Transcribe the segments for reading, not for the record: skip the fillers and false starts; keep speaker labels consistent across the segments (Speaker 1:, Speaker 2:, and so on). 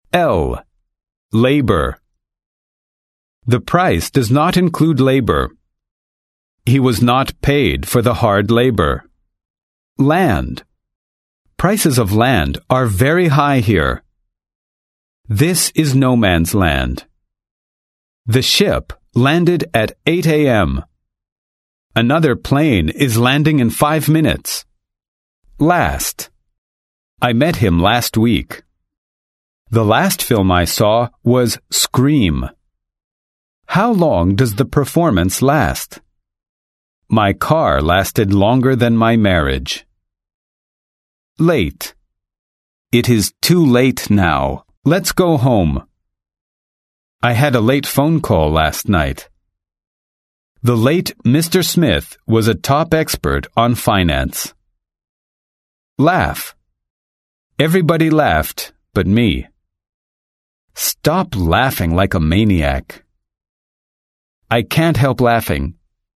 Speaker 1: L. Labor. The price does not include labor. He was not paid for the hard labor. Land. Prices of land are very high here. This is no man's land. The ship landed at 8 a.m. Another plane is landing in 5 minutes. Last. I met him last week. The last film I saw was Scream. How long does the performance last? My car lasted longer than my marriage. Late. It is too late now. Let's go home. I had a late phone call last night. The late Mr. Smith was a top expert on finance. Laugh. Everybody laughed, but me. Stop laughing like a maniac. I can't help laughing.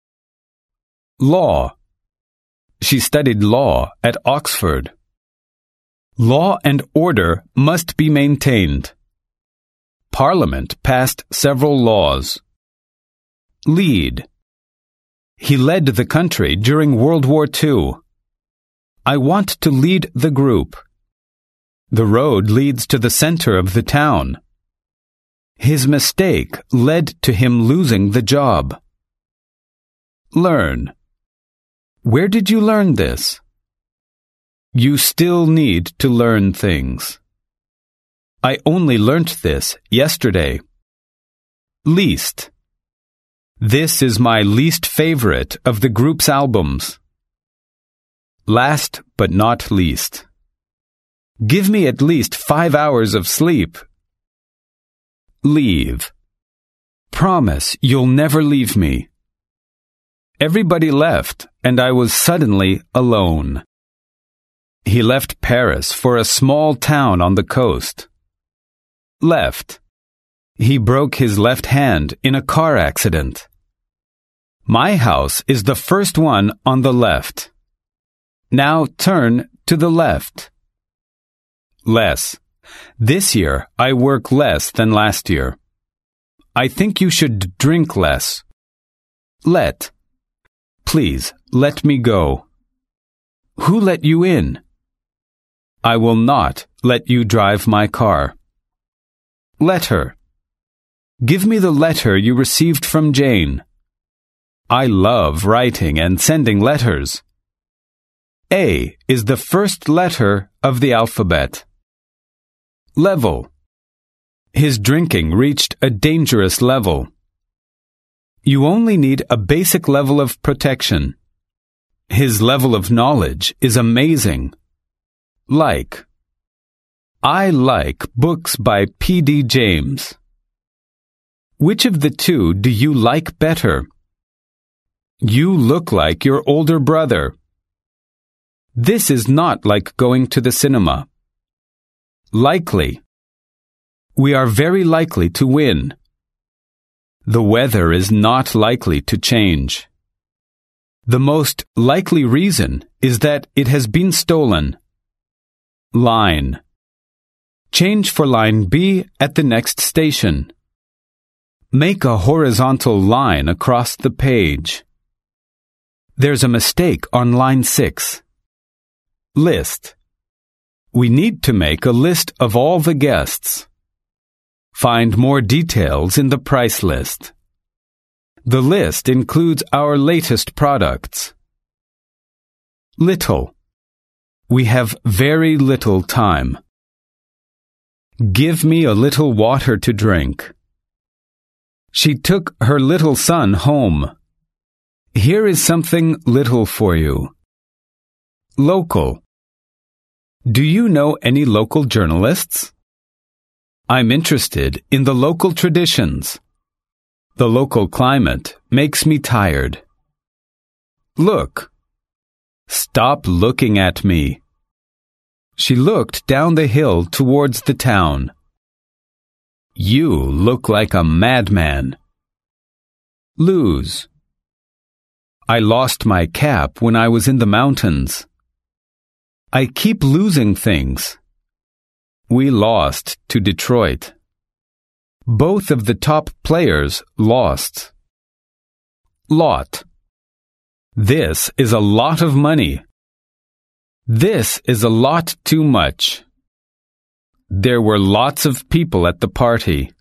Speaker 1: Law. She studied law at Oxford. Law and order must be maintained. Parliament passed several laws. Lead. He led the country during World War II. I want to lead the group. The road leads to the center of the town. His mistake led to him losing the job. Learn. Where did you learn this? You still need to learn things. I only learnt this yesterday. Least. This is my least favorite of the group's albums. Last but not least. Give me at least 5 hours of sleep. Leave. Promise you'll never leave me. Everybody left, and I was suddenly alone. He left Paris for a small town on the coast. Left. He broke his left hand in a car accident. My house is the first one on the left. Now turn to the left. Less. This year I work less than last year. I think you should drink less. Let. Please, let me go. Who let you in? I will not let you drive my car. Letter. Give me the letter you received from Jane. I love writing and sending letters. A is the first letter of the alphabet. Level. His drinking reached a dangerous level. You only need a basic level of protection. His level of knowledge is amazing. Like. I like books by P.D. James. Which of the two do you like better? You look like your older brother. This is not like going to the cinema. Likely. We are very likely to win. The weather is not likely to change. The most likely reason is that it has been stolen. Line. Change for line B at the next station. Make a horizontal line across the page. There's a mistake on line 6. List. We need to make a list of all the guests. Find more details in the price list. The list includes our latest products. Little. We have very little time. Give me a little water to drink. She took her little son home. Here is something little for you. Local. Do you know any local journalists? I'm interested in the local traditions. The local climate makes me tired. Look. Stop looking at me. She looked down the hill towards the town. You look like a madman. Lose. I lost my cap when I was in the mountains. I keep losing things. we lost to Detroit. Both of the top players lost. Lot. This is a lot of money. This is a lot too much. There were lots of people at the party.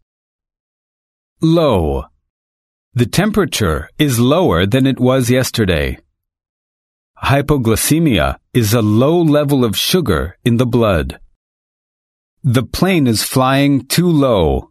Speaker 1: Low. The temperature is lower than it was yesterday. Hypoglycemia is a low level of sugar in the blood. The plane is flying too low.